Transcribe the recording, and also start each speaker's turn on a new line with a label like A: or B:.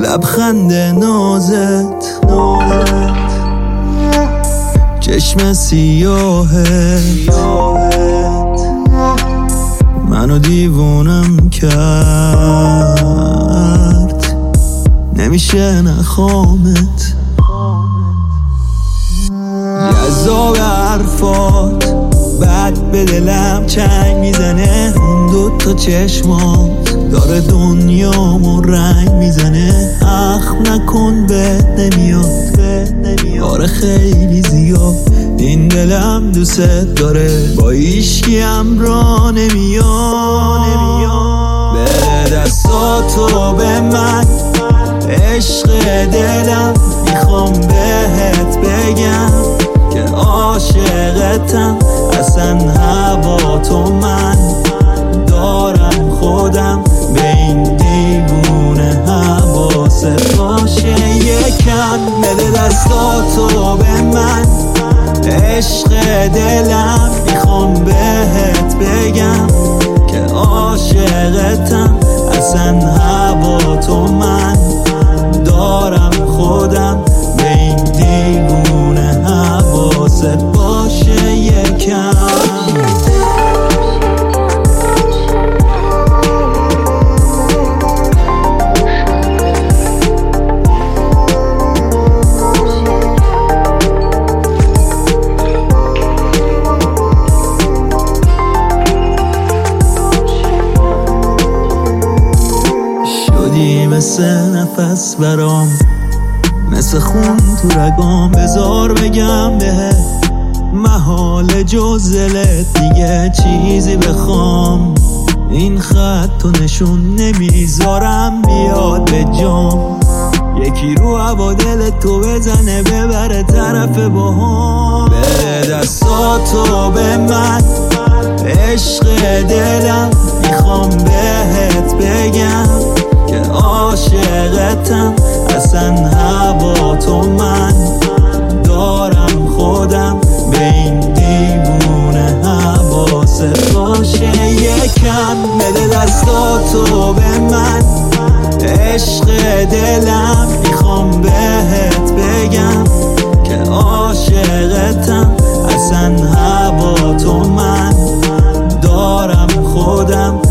A: لبخند نازت چشم سیاهت منو دیوونم کرد، نمیشه نخوامت. جذاب حرفات بعد به دلم چنگ میزنه، اون دوتا چشمات داره دنیامو رنگ میزنه. اخم نکن بهت نمیاد، آره خیلی زیاد این دلم دوست داره، با هیچکی همراه نمیاد. بده دستاتو به من عشق دلم، میخوام بهت بگم که عاشقتم، اصلا هوا تو من دارم خودم، به این دیوونه حواست باشه یکم. بده دستاتو به من عشق دلم، میخوام بهت بگم که عاشقتم، اصلا هوا تو من دارم خودم، به این دیوونه حواست باشه یکم. شدی مثل نفس برام، مثل خون تو رگام، بذار بگم بهت محال جز دلت دیگه چیزی بخوام. این خط تو نشون نمیذارم بیاد به جام، یکی رو هوا دلت تو بزنه ببره طرف باهام. به دستاتو به من عشق دلم، میخوام بهت بگم که عاشقتم، اصلا هوا تو من دارم خودم، به این دیوونه حواست باشه یکم. بده دستاتو به من عشق دلم، میخوام بهت بگم که عاشقتم، اصلا هوا تو من دارم خودم،